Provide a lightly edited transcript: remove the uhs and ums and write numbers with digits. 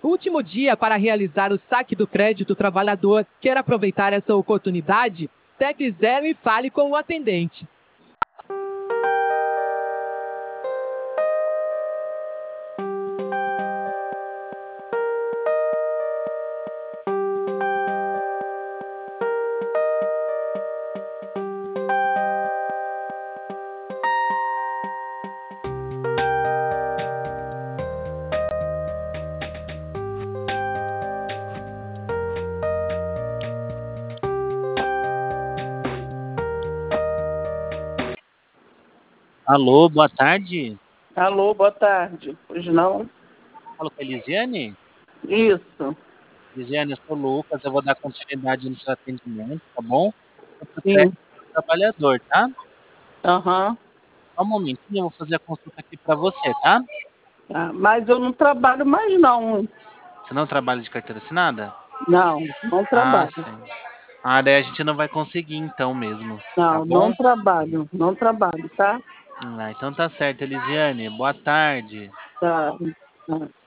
Último dia para realizar o saque do crédito trabalhador. Quer aproveitar essa oportunidade? Tecle 0 e fale com o atendente. Alô, boa tarde. Alô, boa tarde. Pois não? Falo com a Elisiane? Isso, Elisiane, eu sou o Lucas, eu vou dar continuidade no seu atendimento, tá bom? Sobre o sim. crédito do trabalhador, tá? Aham. Só um momentinho, eu vou fazer a consulta aqui para você, tá? Tá, mas eu não trabalho mais, não. Você não trabalha de carteira assinada? Não Ah, trabalho. sim. Ah, daí a gente não vai conseguir então mesmo, tá Não bom? trabalho. Não trabalho, tá? Ah, então tá certo, Elisiane. Boa tarde. Tá. Tá.